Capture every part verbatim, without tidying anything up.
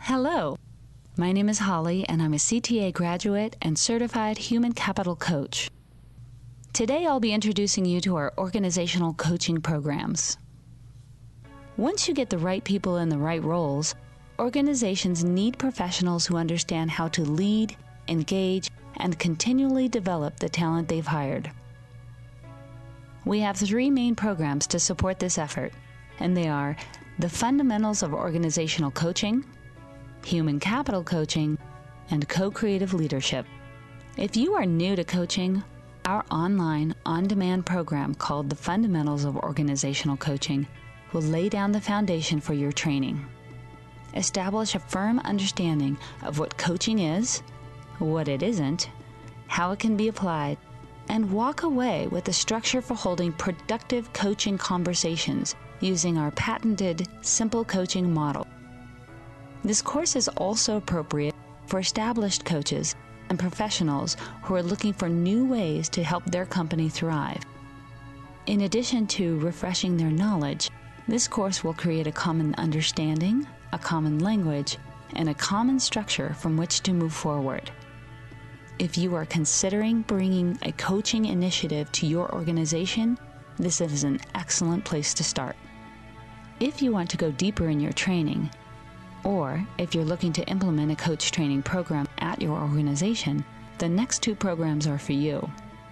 Hello, my name is Holly, and I'm a C T A graduate and certified human capital coach. Today I'll be introducing you to our organizational coaching programs. Once you get the right people in the right roles, organizations need professionals who understand how to lead, engage, and continually develop the talent they've hired. We have three main programs to support this effort, and they are the Fundamentals of Organizational Coaching, Human Capital Coaching, and Co-Creative Leadership. If you are new to coaching, our online, on-demand program called the Fundamentals of Organizational Coaching will lay down the foundation for your training. Establish a firm understanding of what coaching is, what it isn't, how it can be applied, and walk away with a structure for holding productive coaching conversations using our patented Simple Coaching model. This course is also appropriate for established coaches and professionals who are looking for new ways to help their company thrive. In addition to refreshing their knowledge, this course will create a common understanding, a common language, and a common structure from which to move forward. If you are considering bringing a coaching initiative to your organization, this is an excellent place to start. If you want to go deeper in your training, or if you're looking to implement a coach training program at your organization, the next two programs are for you.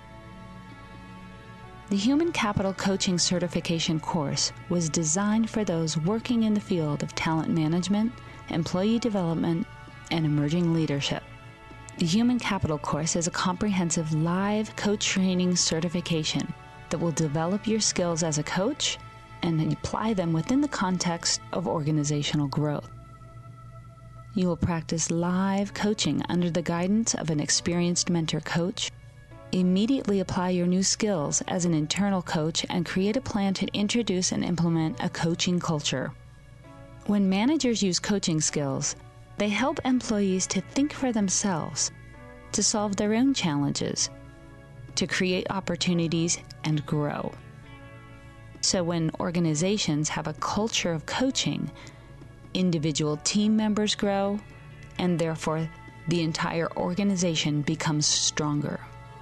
The Human Capital Coaching Certification course was designed for those working in the field of talent management, employee development, and emerging leadership. The Human Capital course is a comprehensive live coach training certification that will develop your skills as a coach and apply them within the context of organizational growth. You will practice live coaching under the guidance of an experienced mentor coach, immediately apply your new skills as an internal coach, and create a plan to introduce and implement a coaching culture. When managers use coaching skills, they help employees to think for themselves, to solve their own challenges, to create opportunities, and grow. So when organizations have a culture of coaching, individual team members grow, and therefore the entire organization becomes stronger.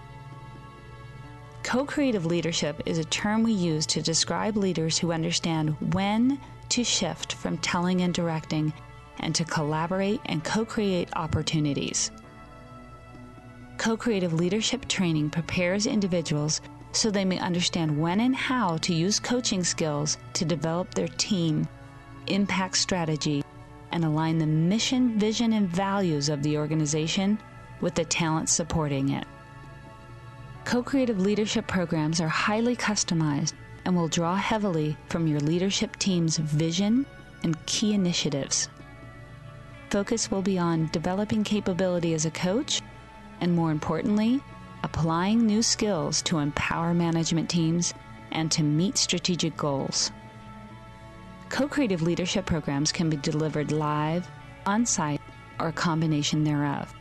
Co-creative leadership is a term we use to describe leaders who understand when to shift from telling and directing and to collaborate and co-create opportunities. Co-creative leadership training prepares individuals so they may understand when and how to use coaching skills to develop their team, impact strategy, and align the mission, vision, and values of the organization with the talent supporting it. Co-creative leadership programs are highly customized and will draw heavily from your leadership team's vision and key initiatives. Focus will be on developing capability as a coach and, more importantly, applying new skills to empower management teams and to meet strategic goals. Co-creative leadership programs can be delivered live, on-site, or a combination thereof.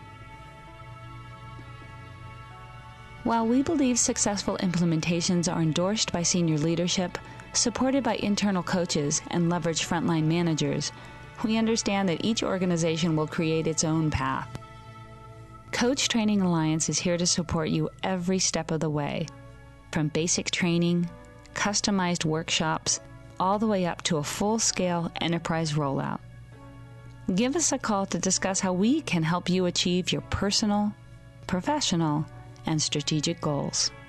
While we believe successful implementations are endorsed by senior leadership, supported by internal coaches, and leverage frontline managers, we understand that each organization will create its own path. Coach Training Alliance is here to support you every step of the way, from basic training, customized workshops, all the way up to a full-scale enterprise rollout. Give us a call to discuss how we can help you achieve your personal, professional, and strategic goals.